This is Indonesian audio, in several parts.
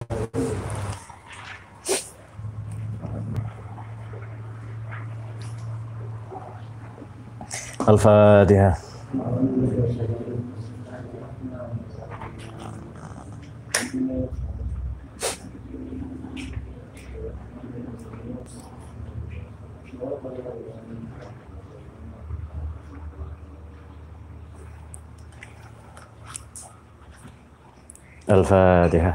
Al-Fatihah. Al-Fatihah.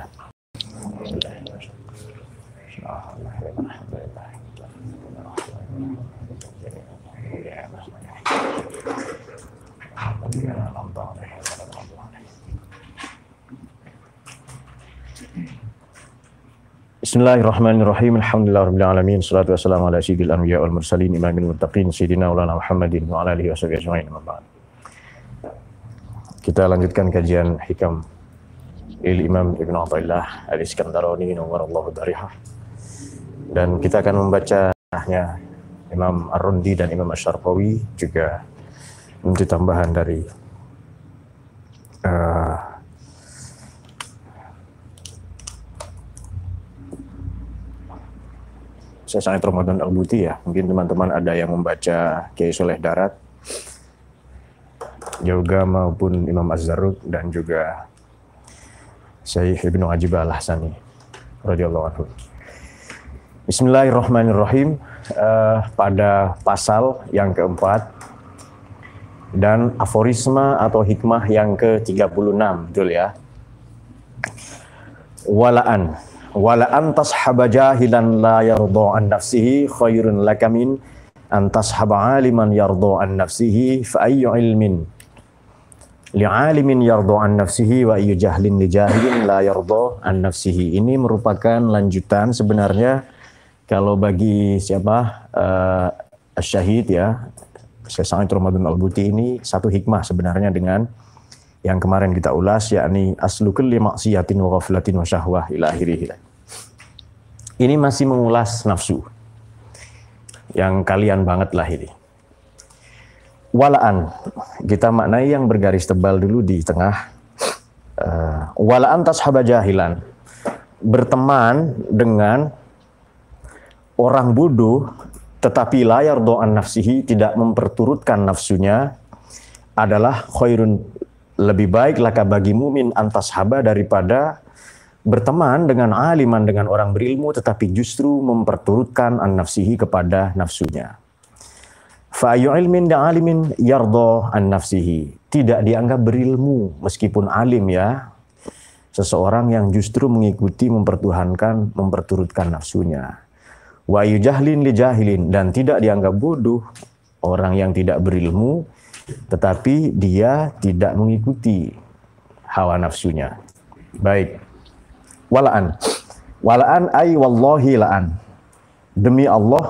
Bismillahirrahmanirrahim. Alhamdulillahirabbil alamin. Shalatu wassalamu ala sayyidil anbiya wal mursalin imamil muttaqin sayyidina Maulana Muhammadin wa ala alihi washabihi ajmain. Kita lanjutkan kajian hikam Imam Ibnu Athaillah Al-Iskandarani nawwarallahu darihah. Dan kita akan membacanya Imam Ar-Rundi dan Imam Asy-Syarqawi, juga nanti tambahan dari saya Said Ramadan Al-Buti ya. Mungkin teman-teman ada yang membaca Kiai Soleh Darat juga, maupun Imam Az-Zarruq, dan juga Syekh Ibnu Ajib Al-Ahsani radhiyallahu anhu. Bismillahirrahmanirrahim. Pada pasal yang keempat dan aforisma atau hikmah yang ke-36, betul ya. Wala'an tashaba jahilan la yardha an nafsihi khairun laka min an tashaba aliman yardha an nafsihi fa ayyu ilmin li'alimin yardha an nafsihi wa ayyu jahlin li jahilin la yardha an nafsihi. Ini merupakan lanjutan sebenarnya kalau bagi siapa Asy-Syahid ya, Syekh Said Ramadan Al-Buti, ini satu hikmah sebenarnya dengan yang kemarin kita ulas, yakni aslu kulli maksiatin wa ghaflatin wa syahwah ila akhirih. Ini masih mengulas nafsu yang kalian banget lah ini. Wala'an, kita maknai yang bergaris tebal dulu di tengah. Wala'an tashaba jahilan, berteman dengan orang bodoh tetapi la yardha an nafsihi, tidak memperturutkan nafsunya, adalah khairun, lebih baik laka bagimu min antashaba, daripada berteman dengan aliman, dengan orang berilmu tetapi justru memperturutkan an nafsihi, kepada nafsunya. Fa ayu ilmin da alimin yardha an nafsihi, tidak dianggap berilmu meskipun alim ya, seseorang yang justru mengikuti, mempertuhankan, memperturutkan nafsunya. Wa ayu jahlin li jahilin, dan tidak dianggap bodoh orang yang tidak berilmu tetapi dia tidak mengikuti hawa nafsunya. Baik. Wala'an ay wallahi la'an, demi Allah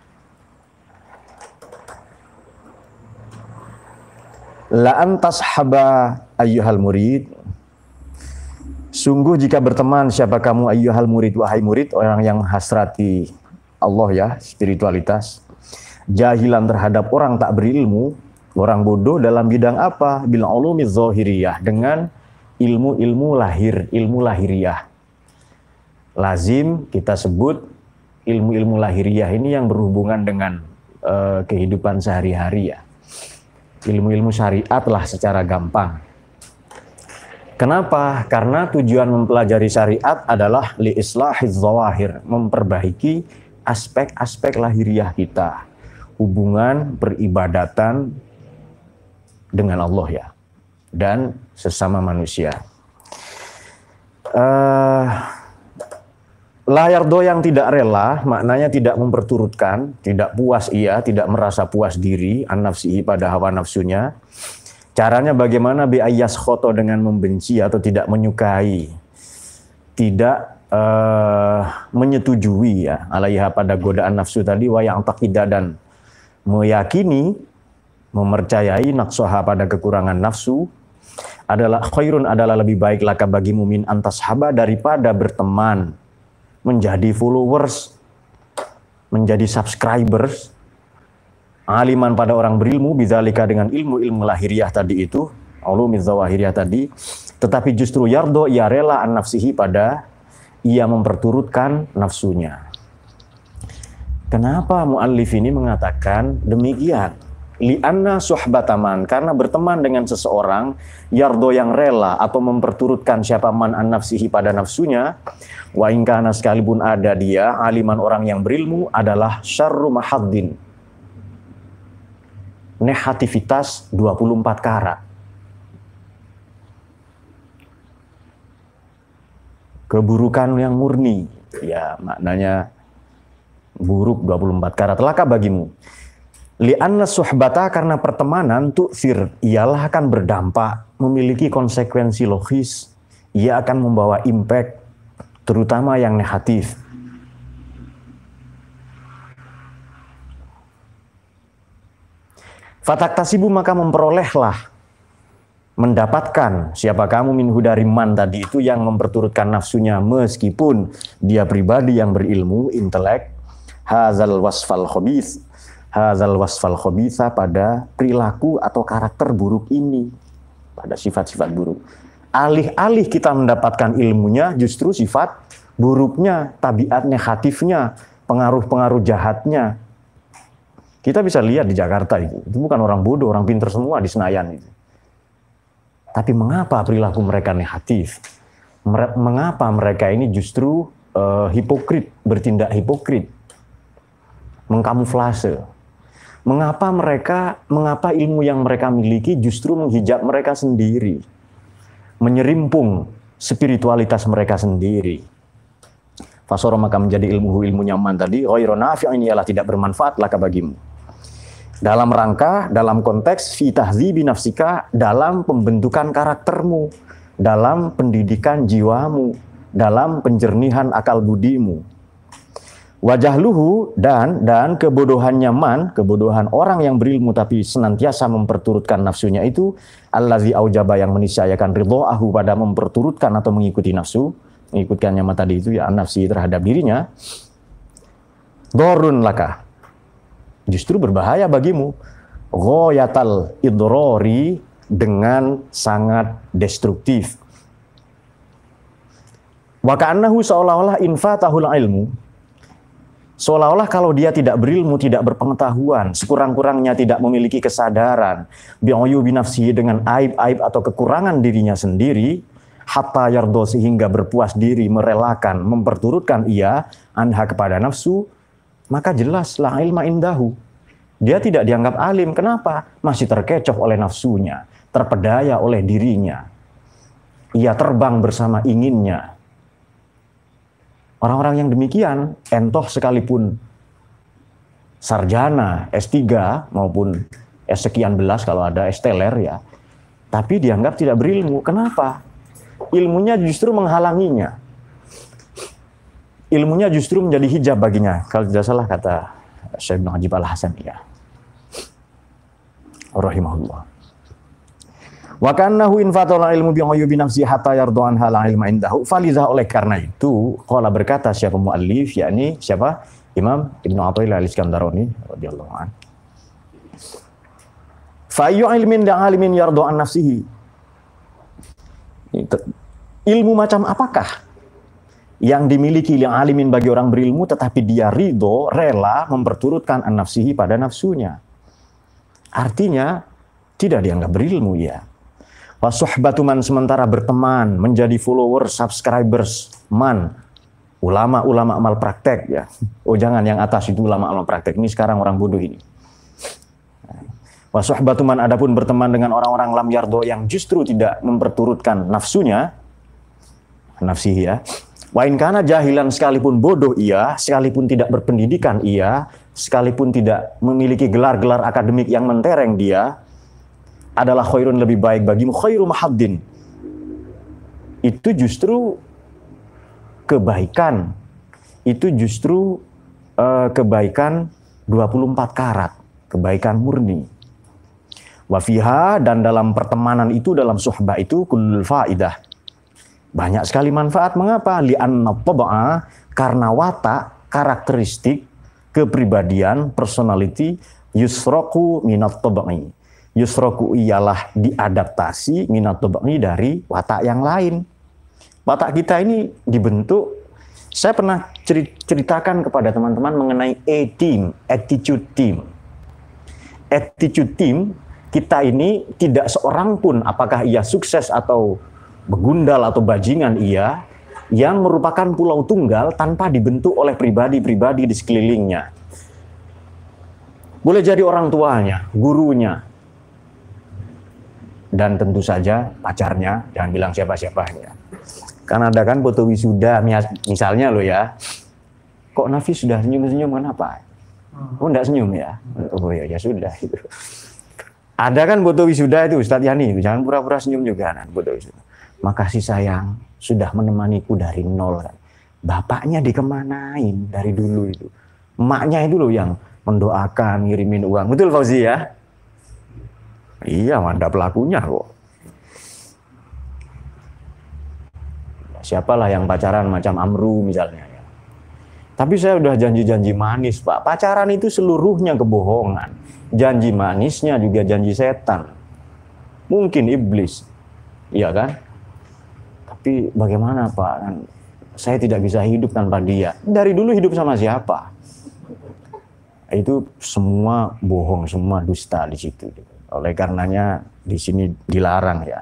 la'an tashaba ayyuhal murid, sungguh jika berteman siapa kamu ayyuhal murid, wahai murid, orang yang hasrati Allah ya, spiritualitas, jahilan terhadap orang tak berilmu, orang bodoh dalam bidang apa? Bil ulumiz zahiriyah, dengan ilmu-ilmu lahir, ilmu lahiriah. Lazim kita sebut ilmu-ilmu lahiriah ini yang berhubungan dengan kehidupan sehari-hari ya. Ilmu-ilmu syariat lah secara gampang. Kenapa? Karena tujuan mempelajari syariat adalah li islahiz zawahir, memperbaiki aspek-aspek lahiriah kita, hubungan peribadatan dengan Allah ya, dan sesama manusia. Layardo yang tidak rela, maknanya tidak memperturutkan, tidak puas ia, tidak merasa puas diri, an-nafsihi, pada hawa nafsunya. Caranya bagaimana? Bi ayyas khoto, dengan membenci atau tidak menyukai, tidak menyetujui ya, alaiha, pada godaan nafsu tadi, wa yang taqidah, dan meyakini, mempercayai naqsaha, pada kekurangan nafsu, adalah khairun, adalah lebih baik laka bagimu min antashaba, daripada berteman, menjadi followers, menjadi subscribers, aliman, pada orang berilmu, bidzalika, dengan ilmu-ilmu lahiriah tadi itu, ulumiz zawahiriyah tadi, tetapi justru yardo, ia rela an nafsihi, pada ia memperturutkan nafsunya. Kenapa muallif ini mengatakan demikian? Li'anna suhbataman, karena berteman dengan seseorang yardo yang rela atau memperturutkan siapa man an nafsihi pada nafsunya, wa in kana sekalipun ada dia aliman orang yang berilmu, adalah syarru mahaddin, negativitas 24 karat. Keburukan yang murni, ya maknanya buruk 24 karat telaka bagimu. Li'anna suhbata, karena pertemanan tu'thir, ialah akan berdampak, memiliki konsekuensi logis, ia akan membawa impact, terutama yang negatif. Fataktasibu, maka memperolehlah, mendapatkan siapa kamu minhu dari man tadi itu yang memperturutkan nafsunya meskipun dia pribadi yang berilmu, intelek, hazal wasfal khabitha, pada perilaku atau karakter buruk ini, pada sifat-sifat buruk. Alih-alih kita mendapatkan ilmunya, justru sifat buruknya, tabiat negatifnya, pengaruh-pengaruh jahatnya. Kita bisa lihat di Jakarta itu bukan orang bodoh, orang pintar semua di Senayan itu. Tapi mengapa perilaku mereka negatif? Mengapa mereka ini justru hipokrit, bertindak hipokrit, mengkamuflase? Mengapa ilmu yang mereka miliki justru menghijab mereka sendiri, menyerimpung spiritualitas mereka sendiri? Fasoro, maka menjadi ilmunya man tadi, ghairu nafi'in, ialah tidak bermanfaat laka bagimu. Dalam rangka, dalam konteks fi tahdzibi nafsika, dalam pembentukan karaktermu, dalam pendidikan jiwamu, dalam penjernihan akal budimu. Wajahluhu, dan kebodohannya man, kebodohan orang yang berilmu tapi senantiasa memperturutkan nafsunya itu, allazi aujaba, yang meniscayakan ridho'ahu, pada memperturutkan atau mengikuti nafsu, mengikutkannya man tadi itu ya nafsi terhadap dirinya, dorun laka, justru berbahaya bagimu, ghayatal idrori, dengan sangat destruktif. Wa ka'annahu, seolah-olah infatahul ilmu, seolah-olah kalau dia tidak berilmu, tidak berpengetahuan, sekurang-kurangnya tidak memiliki kesadaran, bi'uyubi nafsihi, dengan aib-aib atau kekurangan dirinya sendiri, hatta yardo, sehingga berpuas diri, merelakan, memperturutkan ia anha, kepada nafsu, maka jelas la ilma indahu, dia tidak dianggap alim. Kenapa? Masih terkecoh oleh nafsunya, terpedaya oleh dirinya, ia terbang bersama inginnya. Orang-orang yang demikian, entoh sekalipun sarjana, S3 maupun S sekian belas kalau ada S teler ya, tapi dianggap tidak berilmu. Kenapa? Ilmunya justru menghalanginya. Ilmunya justru menjadi hijab baginya. Kalau tidak salah kata Syekh Ibnu Hajib Al-Hasan ya, rahimahullah. Wa kannahu infatul ilmu bi ghuyubi nafsi hatta yardu anha la ilma indahu, faliza, oleh karena itu qala, berkata siapa muallif, yakni siapa? Imam Ibnu Athaillah Al-Iskandarani radhiyallahu anhu, fa ayyu ilmin da alimin yardu an nafsihi, ilmu macam apakah yang dimiliki yang alimin bagi orang berilmu tetapi dia ridho, rela memperturutkan an nafsihi, pada nafsunya? Artinya tidak dianggap berilmu ya. Wasuhbatu man, sementara berteman, menjadi followers, subscribers man, ulama-ulama amal praktek ya. Oh jangan, yang atas itu ulama amal praktek, ini sekarang orang bodoh ini. Wasuhbatu man, adapun berteman dengan orang-orang lam yardo, yang justru tidak memperturutkan nafsunya, nafsihi ya. Wa in kana jahilan, sekalipun bodoh ia, sekalipun tidak berpendidikan ia, sekalipun tidak memiliki gelar-gelar akademik yang mentereng dia, adalah khairun, lebih baik bagimu, khairu mahaddin, itu justru kebaikan, itu justru kebaikan 24 karat, kebaikan murni. Wa fiha, dan dalam pertemanan itu, dalam suhbah itu, kullul faidah, banyak sekali manfaat. Mengapa? Li'anna taba'a, karena watak, karakteristik, kepribadian, personality, yusroku minat taba'i, yusroku ialah diadaptasi, minat taba'i, dari watak yang lain. Watak kita ini dibentuk Saya pernah ceritakan kepada teman-teman mengenai A-team, attitude team. Attitude team, kita ini tidak seorang pun, apakah ia sukses atau begundal atau bajingan ia, yang merupakan pulau tunggal tanpa dibentuk oleh pribadi-pribadi di sekelilingnya. Boleh jadi orang tuanya, gurunya, dan tentu saja pacarnya, jangan bilang siapa-siapanya. Kan ada kan foto wisuda, misalnya lo ya, kok Nafi sudah senyum-senyum, kenapa? Oh enggak senyum ya? Oh ya sudah. Gitu. Ada kan foto wisuda itu, Ustadz Yani, jangan pura-pura senyum juga kan, foto wisuda. Makasih sayang, sudah menemaniku dari nol kan. Bapaknya dikemanain dari dulu itu. Emaknya itu loh yang mendoakan, ngirimin uang. Betul Fauzi ya? Iya, Anda pelakunya kok. Siapalah yang pacaran macam Amru misalnya. Tapi saya udah janji-janji manis, Pak. Pacaran itu seluruhnya kebohongan. Janji manisnya juga janji setan. Mungkin iblis. Iya kan? Tapi bagaimana, Pak? Saya tidak bisa hidup tanpa dia. Dari dulu hidup sama siapa? Itu semua bohong, semua dusta di situ. Oleh karenanya di sini dilarang ya.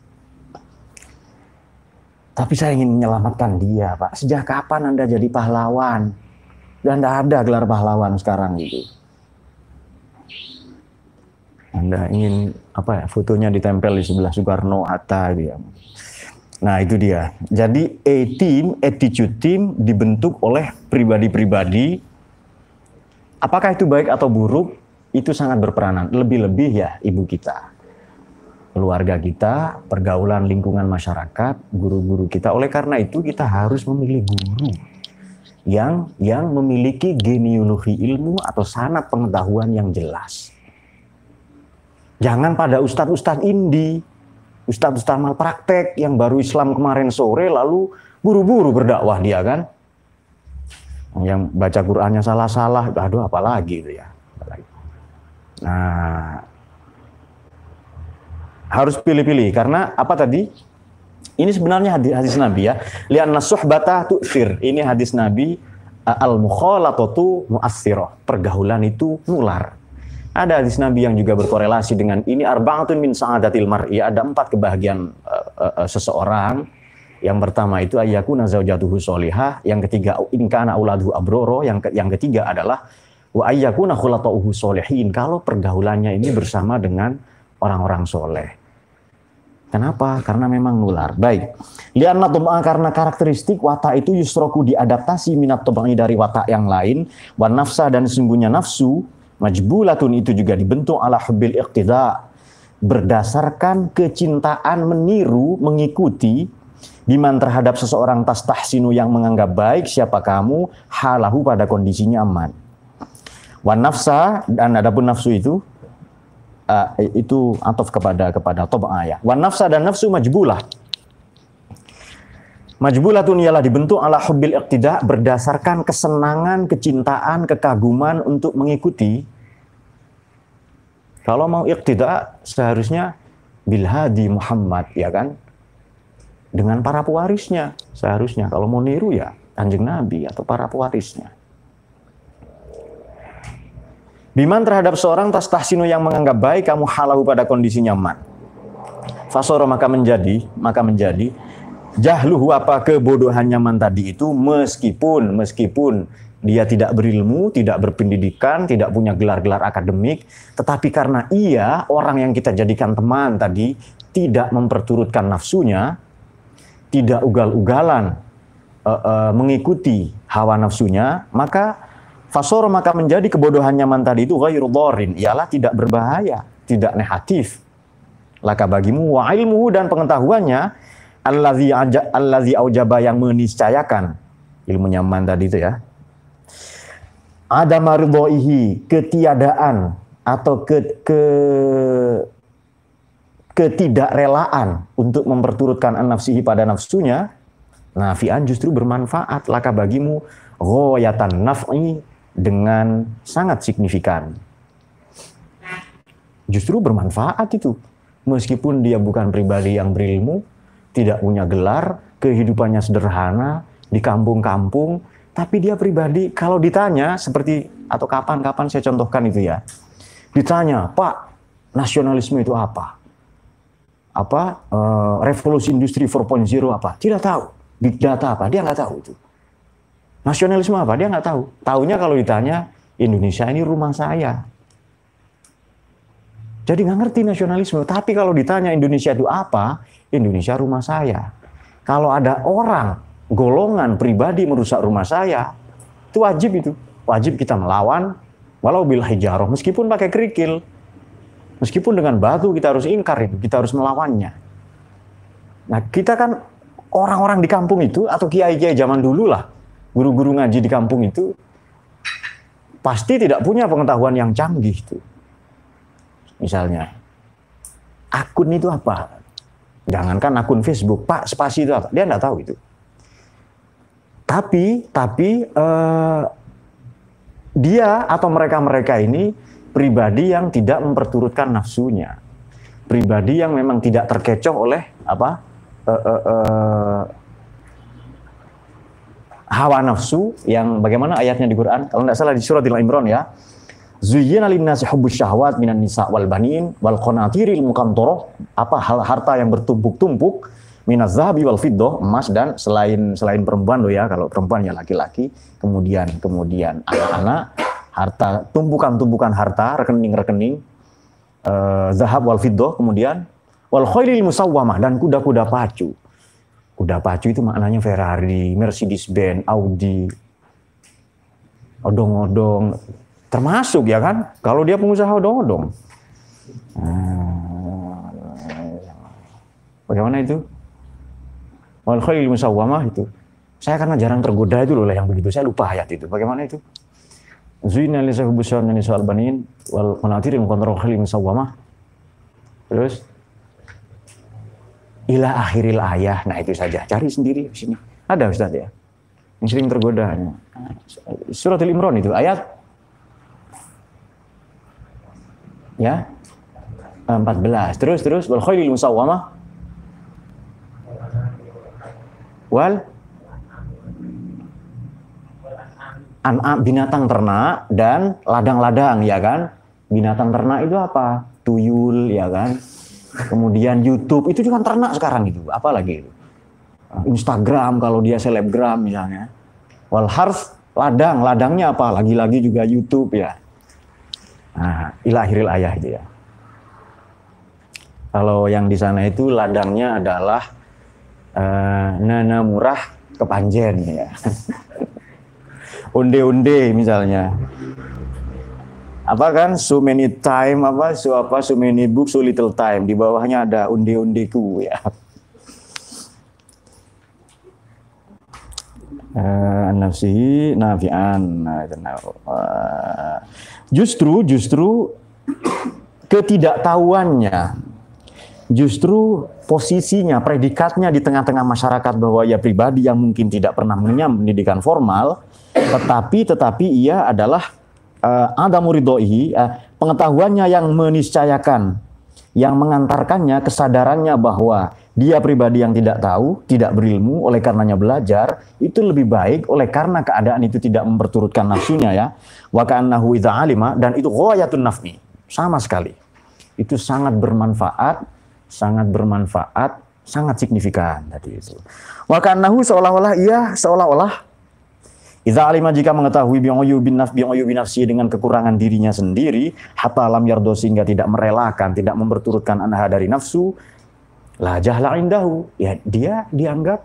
Tapi saya ingin menyelamatkan dia, Pak. Sejak kapan Anda jadi pahlawan? Dan tidak ada gelar pahlawan sekarang gitu. Anda ingin apa ya? Fotonya ditempel di sebelah Soekarno Hatta dia. Nah itu dia. Jadi A-team, attitude team dibentuk oleh pribadi-pribadi. Apakah itu baik atau buruk? Itu sangat berperanan. Lebih-lebih ya ibu kita, keluarga kita, pergaulan lingkungan masyarakat, guru-guru kita. Oleh karena itu kita harus memilih guru yang memiliki genealogi ilmu atau sanad pengetahuan yang jelas. Jangan pada ustadz-ustadz indi, ustadz-ustadz malpraktek yang baru Islam kemarin sore lalu buru-buru berdakwah dia kan. Yang baca Qur'annya salah-salah, aduh apalagi itu ya. Nah, harus pilih-pilih karena apa tadi? Ini sebenarnya hadis Nabi ya. Li'anna suhbata tu'thir. Ini hadis Nabi, al-mukhalatatu mu'assirah. Pergaulan itu nular. Ada hadis Nabi yang juga berkorelasi dengan ini, arba'atun min sa'adatil mar'i. Ada 4 kebahagiaan seseorang. Yang pertama itu ayyakuna zaujatuhu sholihah, yang ketiga in kana auladuhu abroro, yang ketiga adalah wa ayyakuna khulatauhu sholihin, kalau pergaulannya ini bersama dengan orang-orang soleh. Kenapa? Karena memang nular. Baik. Lianna tum'a, karena karakteristik watak itu yusroku diadaptasi minat tum'i dari watak yang lain, wan nafsa, dan sesungguhnya nafsu majbulatun itu juga dibentuk ala hubbil iqtida, berdasarkan kecintaan meniru, mengikuti biman terhadap seseorang tastahsinu yang menganggap baik siapa kamu halahu pada kondisinya aman. Wan nafsa, dan adapun nafsu itu ataf kepada tab'a ya. Wan nafsa, dan nafsu majbulah. Majbulatun ialah dibentuk ala hubbil iqtida, berdasarkan kesenangan, kecintaan, kekaguman untuk mengikuti. Kalau mau iqtida seharusnya bil hadi Muhammad ya kan? Dengan para pewarisnya seharusnya. Kalau mau niru ya Kanjeng Nabi atau para pewarisnya. Biman terhadap seorang tastahsinu yang menganggap baik kamu halahu pada kondisi nyaman. Fasoro maka menjadi jahluhu, apa kebodohan nyaman tadi itu, meskipun dia tidak berilmu, tidak berpendidikan, tidak punya gelar-gelar akademik, tetapi karena ia orang yang kita jadikan teman tadi tidak memperturutkan nafsunya, tidak ugal-ugalan mengikuti hawa nafsunya, maka fasor maka menjadi kebodohan nyaman tadi itu ghairu dharin, ialah tidak berbahaya, tidak negatif. Laka bagimu wa ilmuhu, dan pengetahuannya allazi aujaba, yang meniscayakan ilmu nyaman tadi itu ya. Ada maridhoihi, ketiadaan atau ketidakrelaan untuk memperturutkan an-nafsihi pada nafsunya, nafi'an justru bermanfaat laka bagimu ghayatan naf'i, dengan sangat signifikan. Justru bermanfaat itu. Meskipun dia bukan pribadi yang berilmu, tidak punya gelar, kehidupannya sederhana, di kampung-kampung, tapi dia pribadi kalau ditanya seperti atau kapan-kapan saya contohkan itu ya, ditanya, Pak, nasionalisme itu apa? Revolusi industri 4.0 apa? Tidak tahu. Big data apa? Dia nggak tahu itu. Nasionalisme apa? Dia nggak tahu. Taunya kalau ditanya, Indonesia ini rumah saya. Jadi nggak ngerti nasionalisme. Tapi kalau ditanya Indonesia itu apa? Indonesia rumah saya. Kalau ada orang, golongan pribadi merusak rumah saya, itu wajib itu. Wajib kita melawan, walau bil hijarah, meskipun pakai kerikil. Meskipun dengan batu kita harus ingkar itu, kita harus melawannya. Nah kita kan orang-orang di kampung itu, atau kiai-kiai zaman dulu lah, guru-guru ngaji di kampung itu, pasti tidak punya pengetahuan yang canggih itu. Misalnya, akun itu apa? Jangankan akun Facebook, Pak, spasi itu apa? Dia nggak tahu itu. Tapi dia atau mereka-mereka ini pribadi yang tidak memperturutkan nafsunya, pribadi yang memang tidak terkecoh oleh hawa nafsu, yang bagaimana ayatnya di Quran, kalau tidak salah di surat Al-Imran ya, zuyyina linnasi hubbus syahwat minan nisa wal banin wal qanatiril muqantarah, harta yang bertumpuk-tumpuk, minaz zahabi wal fiddah, emas dan selain perempuan loh ya, kalau perempuan ya laki-laki, kemudian anak-anak, harta, tumpukan-tumpukan harta, rekening-rekening, zahab wal fiddah, kemudian wal khailil musawwamah, dan kuda-kuda pacu. Kuda pacu itu maknanya Ferrari, Mercedes-Benz, Audi, odong-odong, termasuk ya kan, kalau dia pengusaha odong-odong. Bagaimana itu? Wal khailil musawwamah itu. Saya karena jarang tergoda itu loh yang begitu, saya lupa ayat itu. Bagaimana itu? Zuina li sahbusyan min nisal banin wal qanatiril muqantarah khailil musawwamah. Terus ila akhiril ayah. Nah itu saja, cari sendiri di sini. Ada Ustaz ya. Yang sering tergoda. Surat Al-Imran itu ayat ya 14. Terus wal khailil musawwamah wal binatang ternak dan ladang-ladang ya kan. Binatang ternak itu apa? Tuyul ya kan. Kemudian YouTube itu juga ternak sekarang itu. Apalagi itu? Instagram kalau dia selebgram misalnya. Wal harf ladangnya apa? Lagi-lagi juga YouTube ya. Nah, ilahiril ayah itu ya. Kalau yang di sana itu ladangnya adalah nana murah kepanjen ya. Onde-onde misalnya. Apa kan, so many time, so many books, so little time. Di bawahnya ada onde-ondeku ya. Nafsihi nafi'an. Justru ketidaktahuannya, justru posisinya, predikatnya di tengah-tengah masyarakat bahwa ia pribadi yang mungkin tidak pernah mengenyam pendidikan formal, tetapi ia adalah ada muridoi, pengetahuannya yang meniscayakan, yang mengantarkannya kesadarannya bahwa dia pribadi yang tidak tahu, tidak berilmu, oleh karenanya belajar, itu lebih baik oleh karena keadaan itu tidak memperturutkan nafsunya ya. Wa ka'annahu idza alima, dan itu ghayatun naf'i, sama sekali. Itu sangat bermanfaat, sangat signifikan tadi itu. Wa ka'annahu seolah-olah idza alima, jika mengetahui bi'uyubin nafsi, dengan kekurangan dirinya sendiri, hatta lam yardo, sehingga tidak merelakan, tidak memperturutkan anha dari nafsu, la jahla indahu, ya dia dianggap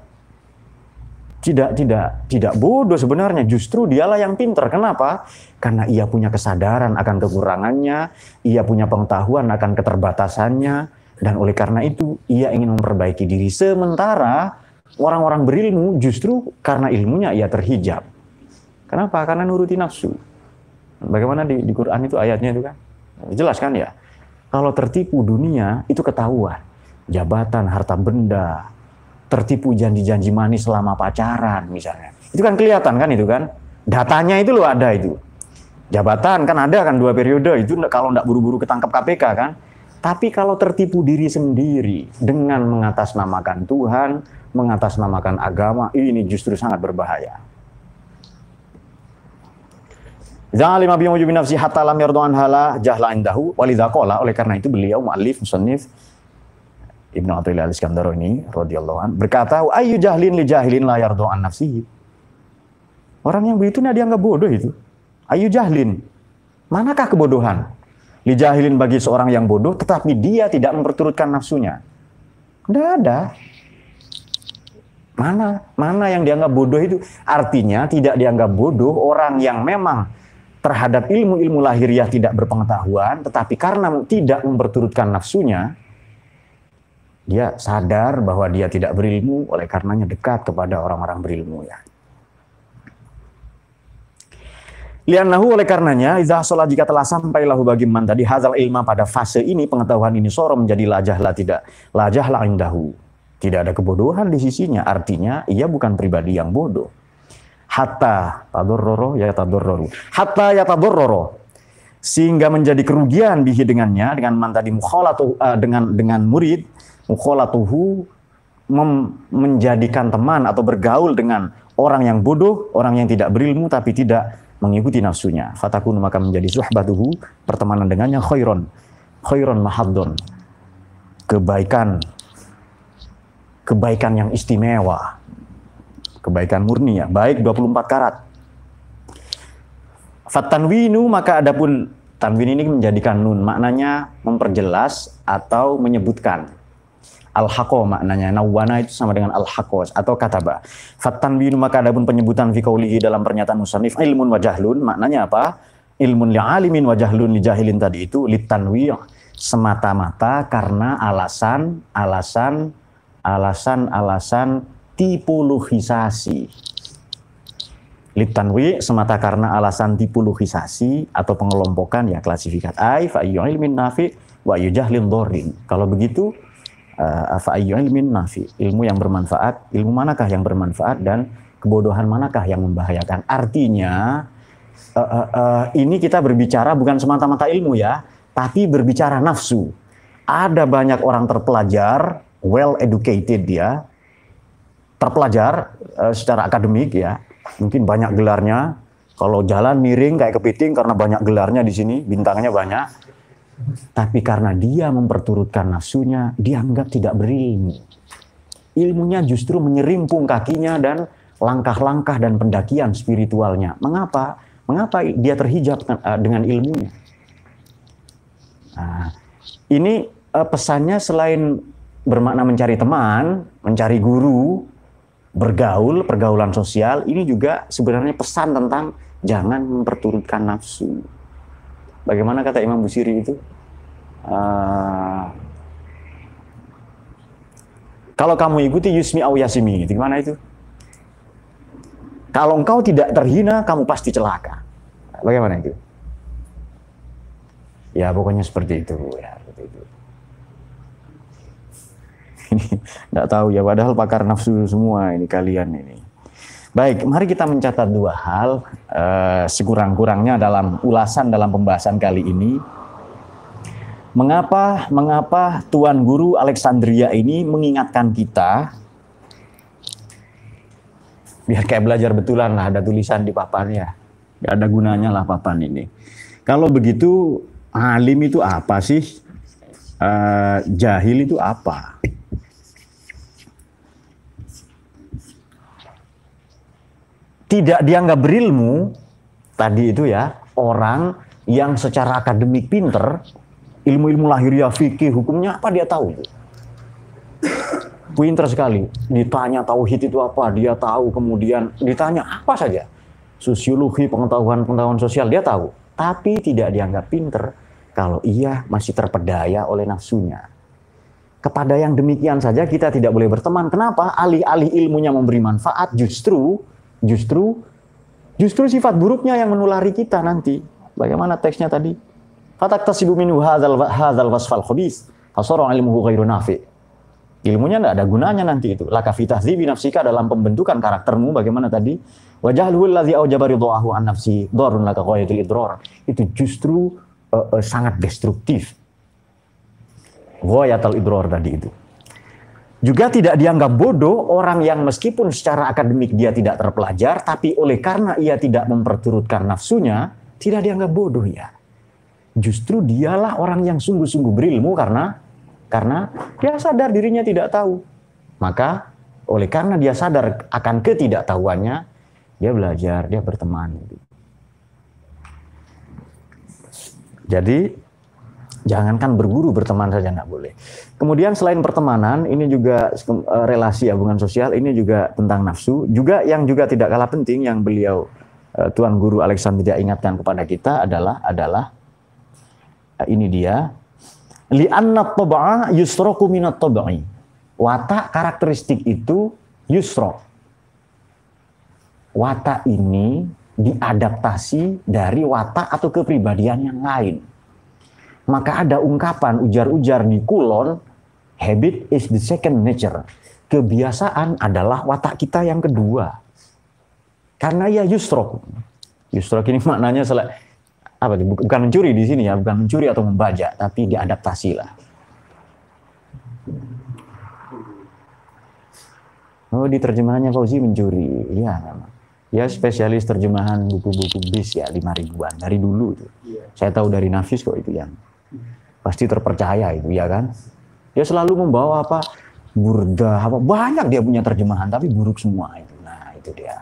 tidak bodoh sebenarnya, justru dialah yang pintar. Kenapa? Karena ia punya kesadaran akan kekurangannya, ia punya pengetahuan akan keterbatasannya, dan oleh karena itu ia ingin memperbaiki diri. Sementara orang-orang berilmu justru karena ilmunya ia terhijab. Kenapa? Karena nuruti nafsu. Bagaimana di Quran itu ayatnya itu kan? Jelas kan ya? Kalau tertipu dunia itu ketahuan. Jabatan, harta benda, tertipu janji-janji manis selama pacaran misalnya. Itu kan kelihatan kan itu kan? Datanya itu loh ada itu. Jabatan kan ada kan 2 periode, itu kalau nggak buru-buru ketangkap KPK kan? Tapi kalau tertipu diri sendiri dengan mengatasnamakan Tuhan, mengatasnamakan agama, ini justru sangat berbahaya. Zalima bi mujibi nafsi hatta lam yardu anhala jahla indahu walidza qala, oleh karena itu beliau muallif musannif Ibnu Athaillah Al-Iskandarani radhiyallahu an berkata, ayu jahlin li jahilin la yardu an nafsihi. Orang yang begitu dianggap bodoh itu. Ayu jahlin. Manakah kebodohan? Li jahilin bagi seorang yang bodoh tetapi dia tidak memperturutkan nafsunya. Tidak ada. Mana yang dianggap bodoh itu? Artinya tidak dianggap bodoh orang yang memang terhadap ilmu-ilmu lahiriah tidak berpengetahuan, tetapi karena tidak memperturutkan nafsunya, dia sadar bahwa dia tidak berilmu, oleh karenanya dekat kepada orang-orang berilmu ya. Liannahu, oleh karenanya, idza sholat, jika telah sampai lahu bagi man tadi hadzal ilma, pada fase ini pengetahuan ini soro menjadi lajahlah indahu. Tidak ada kebodohan di sisinya, artinya ia bukan pribadi yang bodoh. Hatta yatadorroro, sehingga menjadi kerugian bihi dengannya, dengan man tadi mukhalatuh, dengan murid mukhalatuhu, menjadikan teman atau bergaul dengan orang yang bodoh, orang yang tidak berilmu tapi tidak mengikuti nafsunya. Fatakun, maka menjadi suhbatuhu, pertemanan dengannya khairon mahaddon, kebaikan yang istimewa, kebaikan murni ya, baik 24 karat. Fatanwinu, maka adapun tanwin ini menjadikan nun, maknanya memperjelas atau menyebutkan. Al-haqo maknanya, nawwana itu sama dengan al-haqo atau kataba. Fatanwinu, maka adapun penyebutan fi qaulihi, dalam pernyataan musannif, ilmun wa jahlun, maknanya apa? Ilmun li'alimin wa jahlun li jahilin tadi itu litanwi', semata-mata karena alasan tipologisasi. Litanwi, semata karena alasan tipologisasi atau pengelompokan ya, klasifikasi. Ai fa ayyu ilmin nafi wa ayyu jahlin dharrin. Kalau begitu fa ayyu ilmin nafi, ilmu yang bermanfaat, ilmu manakah yang bermanfaat, dan kebodohan manakah yang membahayakan. Artinya ini kita berbicara bukan semata-mata ilmu ya, tapi berbicara nafsu. Ada banyak orang terpelajar, well educated ya, terpelajar secara akademik ya, mungkin banyak gelarnya. Kalau jalan miring kayak kepiting karena banyak gelarnya di sini, bintangnya banyak. Tapi karena dia memperturutkan nafsunya, dianggap tidak berilmu. Ilmunya justru menyerimpung kakinya dan langkah-langkah dan pendakian spiritualnya. Mengapa? Mengapa dia terhijab dengan ilmunya? Nah, ini pesannya selain bermakna mencari teman, mencari guru, bergaul, pergaulan sosial, ini juga sebenarnya pesan tentang jangan memperturutkan nafsu. Bagaimana kata Imam Busiri itu? Kalau kamu ikuti yusmi au yasimi, itu gimana itu? Kalau engkau tidak terhina, kamu pasti celaka. Bagaimana itu? Ya pokoknya seperti itu ya, seperti itu. Ini nggak tahu ya, padahal pakar nafsu semua ini kalian ini. Baik, mari kita mencatat dua hal sekurang-kurangnya dalam ulasan dalam pembahasan kali ini. Mengapa Tuan Guru Alexandria ini mengingatkan kita, biar kayak belajar betulan lah, ada tulisan di papannya, nggak ada gunanya lah papan ini. Kalau begitu, alim itu apa sih? Jahil itu apa? Tidak dianggap berilmu tadi itu ya, orang yang secara akademik pinter, ilmu-ilmu lahiriah, fikih, hukumnya apa dia tahu. Pinter sekali. Ditanya tauhid itu apa, dia tahu. Kemudian ditanya apa saja, sosiologi, pengetahuan sosial, dia tahu. Tapi tidak dianggap pinter kalau ia masih terpedaya oleh nafsunya. Kepada yang demikian saja kita tidak boleh berteman. Kenapa? Alih-alih ilmunya memberi manfaat, justru sifat buruknya yang menulari kita nanti. Bagaimana teksnya tadi? Fataktasibu minhu hadzal wasfal khabith fasara ilmuhu ghairu nafi. Ilmunya tidak ada gunanya nanti itu. Laka fi tahdzibi nafsika, dalam pembentukan karaktermu. Bagaimana tadi? Wa jahluhu allazi aujaba ridhahu an nafsi darun laka ghayatul idrar. Itu justru sangat destruktif. Ghayatul idrar tadi itu. Juga tidak dianggap bodoh orang yang meskipun secara akademik dia tidak terpelajar, tapi oleh karena ia tidak memperturutkan nafsunya, tidak dianggap bodoh ya. Justru dialah orang yang sungguh-sungguh berilmu karena dia sadar dirinya tidak tahu. Maka oleh karena dia sadar akan ketidaktahuannya, dia belajar, dia berteman. Jadi jangankan berguru, berteman saja nggak boleh. Kemudian selain pertemanan, ini juga relasi hubungan sosial, ini juga tentang nafsu. Juga yang juga tidak kalah penting yang beliau Tuan Guru Alexandria ingatkan kepada kita adalah ini dia. Li'anna tab'a yusraku minat tab'i. Watak karakteristik itu yusrok. Watak ini diadaptasi dari watak atau kepribadian yang lain. Maka ada ungkapan ujar-ujar di Kulon, habit is the second nature. Kebiasaan adalah watak kita yang kedua. Karena ya yusrok. Yusrok ini maknanya bukan mencuri di sini ya, bukan mencuri atau membajak, tapi diadaptasi lah. Oh, di terjemahannya Fauzi mencuri. Ya, ya spesialis terjemahan buku-buku bis ya 5.000-an dari dulu itu. Saya tahu dari Nafis kok itu yang pasti terpercaya itu ya kan. Dia selalu membawa burda banyak dia punya terjemahan tapi buruk semua itu. Nah, itu dia.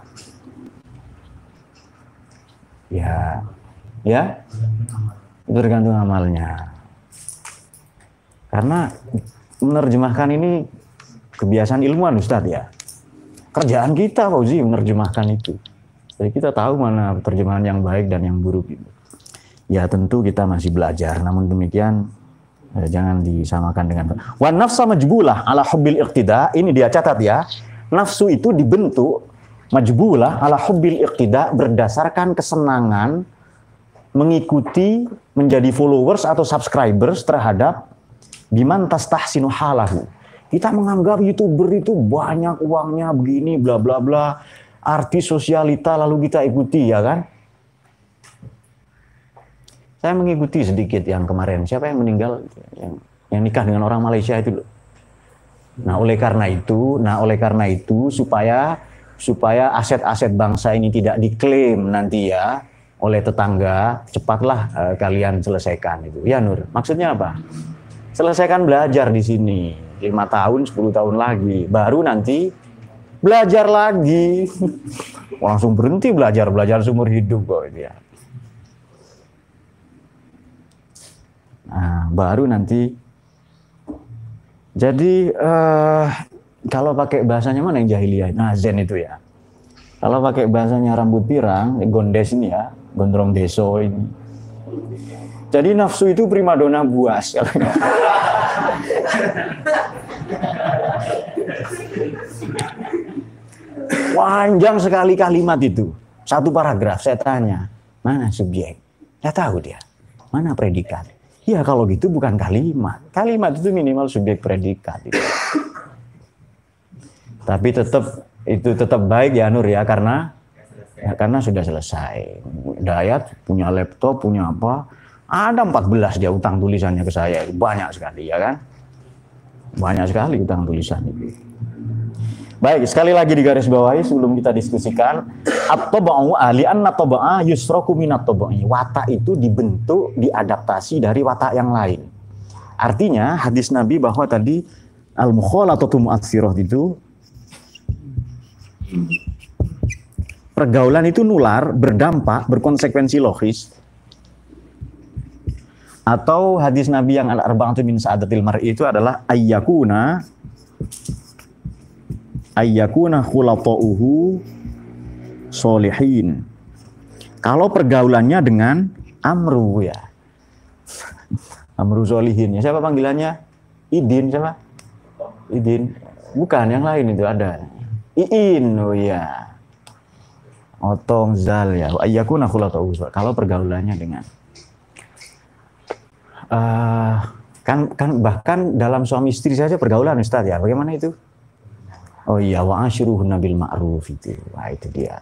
Ya. Itu tergantung amalnya. Karena menerjemahkan ini kebiasaan ilmuwan Ustadz ya. Kerjaan kita Fauzi menerjemahkan itu. Jadi kita tahu mana terjemahan yang baik dan yang buruk itu. Ya tentu kita masih belajar, namun demikian jangan disamakan dengan wan nafsa majbulah ala hubbil iqtida. Ini dia catat ya. Nafsu itu dibentuk majbulah ala hubbil iqtida berdasarkan kesenangan mengikuti, menjadi followers atau subscribers terhadap biman tastahsinu halahu. Kita menganggap YouTuber itu banyak uangnya begini bla bla bla, artis sosialita lalu kita ikuti ya kan. Saya mengikuti sedikit yang kemarin, siapa yang meninggal yang nikah dengan orang Malaysia itu loh. Nah, oleh karena itu supaya aset-aset bangsa ini tidak diklaim nanti ya oleh tetangga, cepatlah kalian selesaikan itu. Ya Nur, maksudnya apa? Selesaikan belajar di sini. 5 tahun, 10 tahun lagi. Baru nanti belajar lagi. Langsung berhenti belajar seumur hidup kok itu ya. Nah, baru nanti. Jadi kalau pakai bahasanya mana yang jahiliyah? Nah, Zen itu ya. Kalau pakai bahasanya rambut pirang, gondes ini ya, gondrong deso ini. Jadi nafsu itu primadona buas. Panjang sekali kalimat itu. Satu paragraf saya tanya, mana subjek? Saya tahu dia. Mana predikat? Ya kalau gitu bukan kalimat. Kalimat itu minimal subjek predikat. Gitu. Tapi tetap baik ya Nur ya karena sudah selesai. Dayat punya laptop, punya apa? Ada 14 dia utang tulisannya ke saya. Banyak sekali ya kan? Banyak sekali utang tulisan itu. Baik, sekali lagi digaris bawahi sebelum kita diskusikan. At-taba'u li'anna taba'a yusraku minat taba'i. Watak itu dibentuk, diadaptasi dari watak yang lain. Artinya hadis Nabi bahwa tadi al-mukhalatatu mu'athirah itu pergaulan itu nular, berdampak, berkonsekuensi logis. Atau hadis Nabi yang al-arba'atu min sa'adatil mar'i itu adalah ayyakuna khulata'uhu solihin. Kalau pergaulannya dengan amru ya. Amru solihin. Ya, siapa panggilannya? Idin siapa? Idin. Bukan, yang lain itu ada. Iin, oh ya. Otong zal ya. Ayyakuna khulata'uhu. Kalau pergaulannya dengan kan bahkan dalam suami istri saja pergaulan Ustaz ya. Bagaimana itu? Oh iya, wa ashiruhunna bil ma'ruf itu. Wah, itu dia.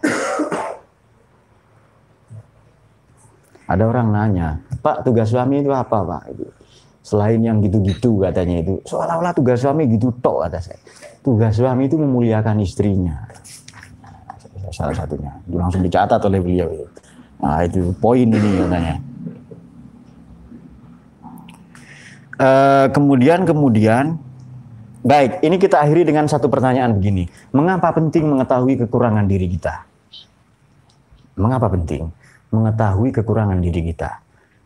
Ada orang nanya, "Pak, tugas suami itu apa, Pak?" Itu. Selain yang gitu-gitu katanya itu, seolah-olah tugas suami gitu tok kata saya. Tugas suami itu memuliakan istrinya. Salah satunya, itu langsung dicatat oleh beliau. Nah itu poin ini katanya. Kemudian, baik, ini kita akhiri dengan satu pertanyaan begini. Mengapa penting mengetahui kekurangan diri kita? Mengapa penting mengetahui kekurangan diri kita?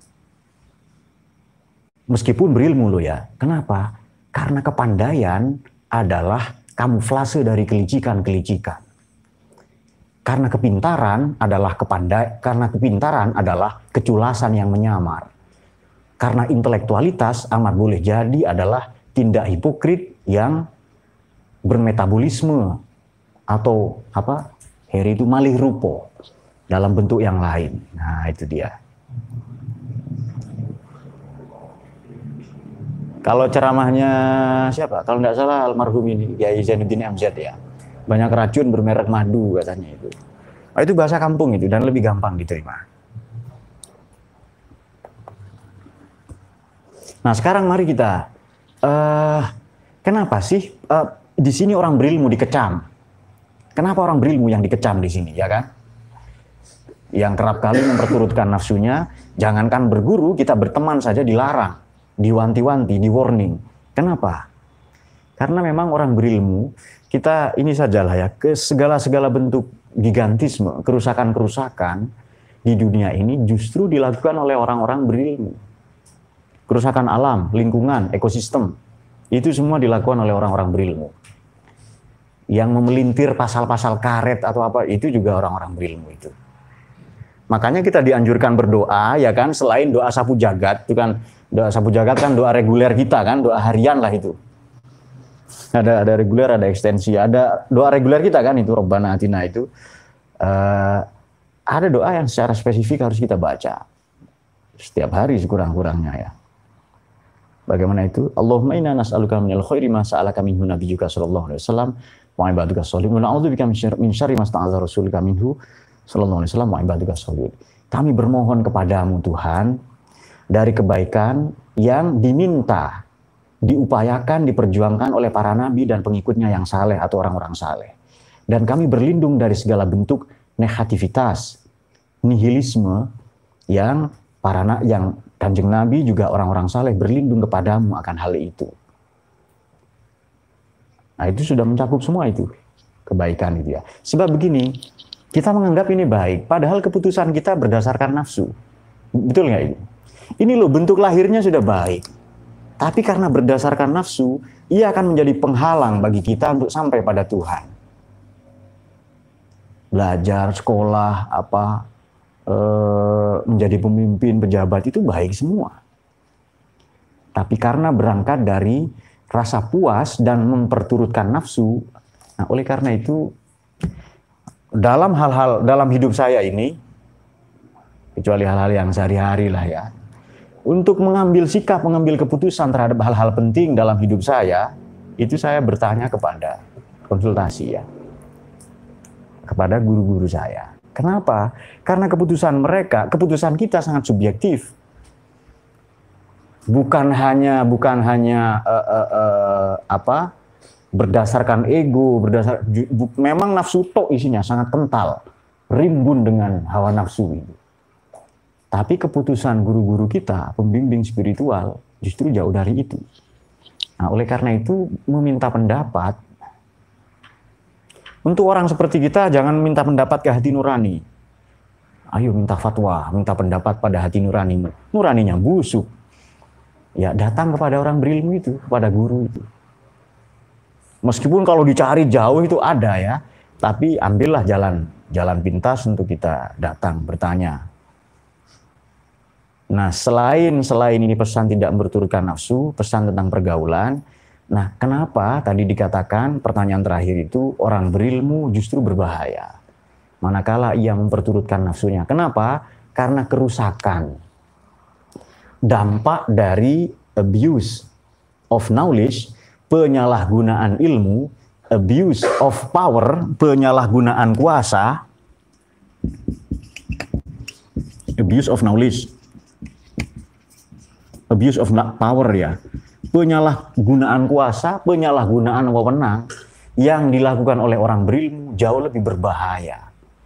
Meskipun berilmu loh ya. Kenapa? Karena kepandaian adalah kamuflase dari kelicikan-kelicikan. Karena kepintaran adalah keculasan yang menyamar. Karena intelektualitas amat boleh jadi adalah tindak hipokrit yang bermetabolisme atau apa? Heri itu malih rupo dalam bentuk yang lain. Nah, itu dia. Kalau ceramahnya siapa? Kalau nggak salah almarhum ini Kiai Zainuddin MZ ya. Banyak racun bermerek madu katanya itu. Nah, itu bahasa kampung itu dan lebih gampang diterima. Nah sekarang mari kita, kenapa sih di sini orang berilmu dikecam? Kenapa orang berilmu yang dikecam di sini, ya kan? Yang kerap kali memperturutkan nafsunya, jangankan berguru, kita berteman saja dilarang, diwanti-wanti, di-warning. Kenapa? Karena memang orang berilmu, kita ini sajalah ya, ke segala bentuk gigantisme, kerusakan-kerusakan di dunia ini justru dilakukan oleh orang-orang berilmu. Kerusakan alam, lingkungan, ekosistem, itu semua dilakukan oleh orang-orang berilmu. Yang memelintir pasal-pasal karet atau apa, itu juga orang-orang berilmu itu. Makanya kita dianjurkan berdoa, ya kan, selain doa sapu jagat, itu kan, doa sapu jagat kan doa reguler kita kan, doa harian lah itu. Ada reguler, ada ekstensi, ada doa reguler kita kan, itu Rabbana Atina itu. Ada doa yang secara spesifik harus kita baca. Setiap hari sekurang-kurangnya ya. Bagaimana itu? Allahumma inna nas'aluka minal khairi ma sa'alaka minhu nabiyyuka sallallahu alaihi wasallam wa ibaduka sholihin wa na'udzubika min syarri ma sta'adza rasulika minhu sallallahu alaihi wasallam wa ibaduka sholihin. Kami bermohon kepadamu Tuhan dari kebaikan yang diminta, diupayakan, diperjuangkan oleh para nabi dan pengikutnya yang saleh atau orang-orang saleh. Dan kami berlindung dari segala bentuk negativitas, nihilisme yang Kanjeng Nabi juga orang-orang saleh berlindung kepadamu akan hal itu. Nah itu sudah mencakup semua itu kebaikan itu ya. Sebab begini, kita menganggap ini baik, padahal keputusan kita berdasarkan nafsu. Betul nggak ini? Ini loh bentuk lahirnya sudah baik, tapi karena berdasarkan nafsu, ia akan menjadi penghalang bagi kita untuk sampai pada Tuhan. Belajar, sekolah, menjadi pemimpin, pejabat itu baik semua. Tapi karena berangkat dari rasa puas dan memperturutkan nafsu, nah oleh karena itu dalam hidup saya ini, kecuali hal-hal yang sehari-hari lah ya, untuk mengambil sikap, mengambil keputusan terhadap hal-hal penting dalam hidup saya, itu saya bertanya kepada konsultasi ya, kepada guru-guru saya. Kenapa? Karena keputusan kita sangat subjektif. Bukan hanya berdasarkan ego, memang nafsu tok isinya sangat kental, rimbun dengan hawa nafsu itu. Tapi keputusan guru-guru kita, pembimbing spiritual, justru jauh dari itu. Nah, oleh karena itu meminta pendapat. Untuk orang seperti kita, jangan minta pendapat ke hati nurani. Ayo minta fatwa, minta pendapat pada hati nuranimu. Nuraninya busuk. Ya datang kepada orang berilmu itu, kepada guru itu. Meskipun kalau dicari jauh itu ada ya, tapi ambillah jalan pintas untuk kita datang bertanya. Nah selain ini pesan tidak berturutkan nafsu, pesan tentang pergaulan. Nah, kenapa tadi dikatakan pertanyaan terakhir itu orang berilmu justru berbahaya manakala ia memperturutkan nafsunya. Kenapa? Karena kerusakan. Dampak dari abuse of knowledge, penyalahgunaan ilmu, abuse of power, penyalahgunaan kuasa, abuse of knowledge, abuse of power ya, penyalahgunaan kuasa, penyalahgunaan wewenang yang dilakukan oleh orang berilmu jauh lebih berbahaya,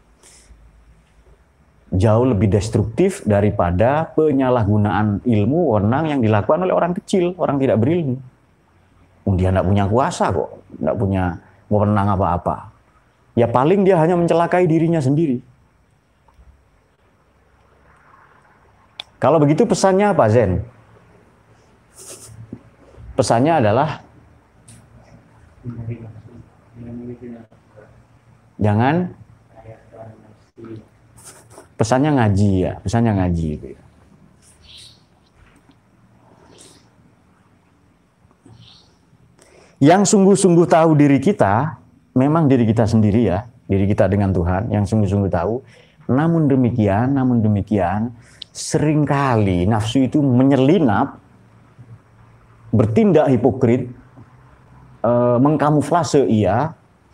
jauh lebih destruktif daripada penyalahgunaan ilmu wewenang yang dilakukan oleh orang kecil, orang tidak berilmu. Dia tidak punya kuasa kok, tidak punya wewenang apa-apa. Ya paling dia hanya mencelakai dirinya sendiri. Kalau begitu pesannya apa, Zen? Pesannya adalah jangan, pesannya ngaji ya, pesannya ngaji gitu ya. Yang sungguh-sungguh tahu diri kita, memang diri kita sendiri ya, diri kita dengan Tuhan, yang sungguh-sungguh tahu. Namun demikian, seringkali nafsu itu menyelinap, bertindak hipokrit, mengkamuflase ia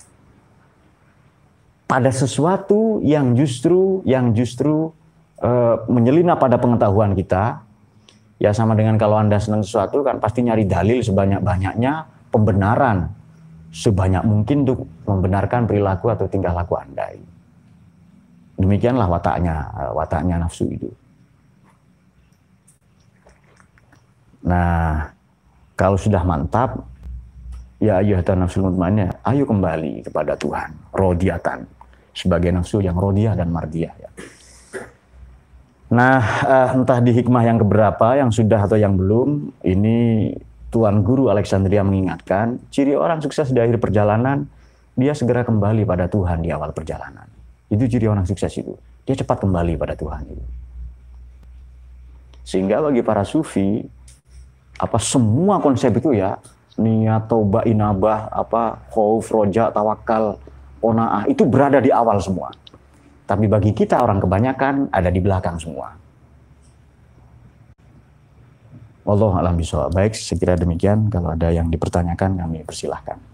pada sesuatu yang justru menyelinap pada pengetahuan kita. Ya sama dengan kalau Anda senang sesuatu kan pasti nyari dalil sebanyak-banyaknya, pembenaran sebanyak mungkin untuk membenarkan perilaku atau tingkah laku Anda. Demikianlah wataknya nafsu itu. Nah, kalau sudah mantap, ya ayyuhatan nafsul mutmainnah, ayo kembali kepada Tuhan, rodiyatan, sebagai nafsu yang rodiyah dan mardiyah. Ya. Nah, entah di hikmah yang keberapa, yang sudah atau yang belum, ini Tuan Guru Alexandria mengingatkan, ciri orang sukses di akhir perjalanan, dia segera kembali pada Tuhan di awal perjalanan. Itu ciri orang sukses itu. Dia cepat kembali pada Tuhan itu. Sehingga bagi para sufi, semua konsep itu ya, niat, taubah, inabah, khauf, roja, tawakal, qanaah, itu berada di awal semua. Tapi bagi kita orang kebanyakan ada di belakang semua. Wallahu a'lam bishawab. Baik, sekira demikian. Kalau ada yang dipertanyakan kami persilahkan.